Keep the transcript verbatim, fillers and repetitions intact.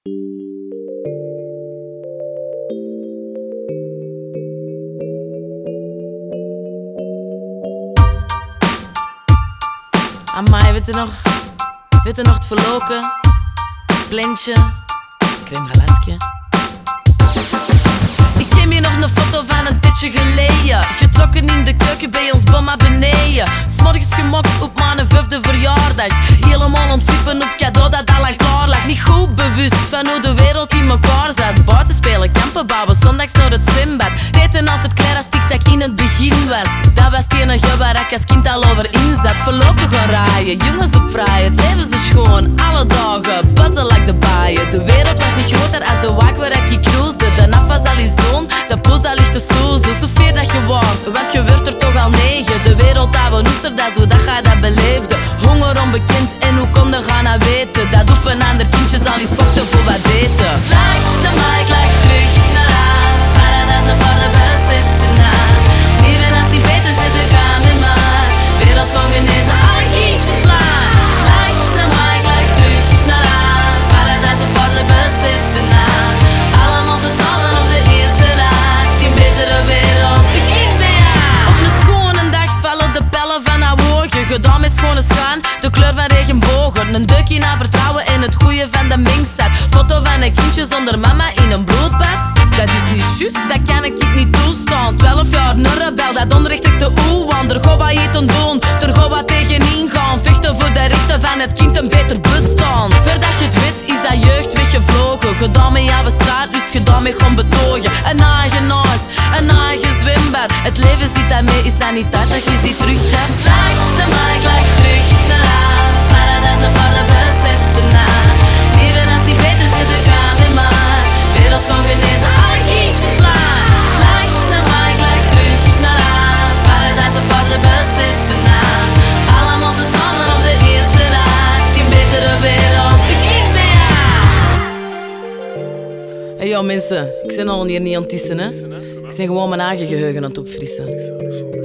Amai, weet je nog? Weet je nog het verloken? Blindje, crème glaasje. Ik ken je nog een foto van een tijdje geleden. Getrokken in de keuken bij ons bomma beneden. S'morgens gemokt op mijn vijfde verjaardag. Helemaal ontflippen op het cadeau dat al lang klaar lag. Niet goed bewust van hoe de wereld in elkaar zat. Buiten spelen, kampen bouwen, zondags naar het zwembad. Eten altijd klaar als ik in het begin was. Dat was het enige waar ik als kind al over in zat. Verlopen gaan raaien, jongens op vrij. Het leven zo schoon, alle dagen, buzzen like de baaien. De wereld was niet groter als de wak waar ik cruisde. De naf was al eens doen, de poes dat ligt te soezen. Zo ver dat je waart, want je werd er toch al negen. De wereld dat we noester, dat zo dat jij dat beleefde. Honger onbekend en hoe kon je gaan nou weten? Dat op een ander kindje zal eens vochten voor wat eten. Lach de mic, lach terug naar haar. Maar dat is een paar de besefte na. Leven als die beter zitten gaan in maar. Wereld van genezen, alle kindjes klaar. Lach de mic, lach terug naar haar. Maar dat is een paar de besefte na. Allemaal tezamen op de eerste raad. Die betere wereld begint bij haar. Op een schone dag vallen de pellen van haar wogen. Gedaan met schone schaan, de kleur van regenbogen. Een deukje naar vertrouwen en het goeie van de mingzat. Foto van een kindje zonder mama in een bloedbad. Dat is niet juist, dat kan ik niet toestaan. Twaalf jaar een rebel, dat onrecht de oe. Want er gaat wat eten doen, er gaat wat tegenin gaan. Vechten voor de rechten van het kind een beter bestaan. Voordat je het weet is dat jeugd weggevlogen. Gedaan met jouw straat, dus gedaan met gewoon betogen. Een eigen huis, een eigen zwembad. Het leven zit daarmee, is dat niet tijd dat je ziet terug hebt. Lach de mic, lach terug naar haar. Maar dat is een paar de besefte na. Leven als die beter zitten gaan in maar. Wereld kan genezen, alle kindjes klaar. Lach de mic, lach terug naar haar. Maar dat is een paar de besefte na. Allemaal tezamen op de eerste raad. Die betere wereld begint bij haar. Hey yo mensen, ik ben al hier niet aan het tissen hè. Ik ben gewoon mijn eigen geheugen aan het opfrissen.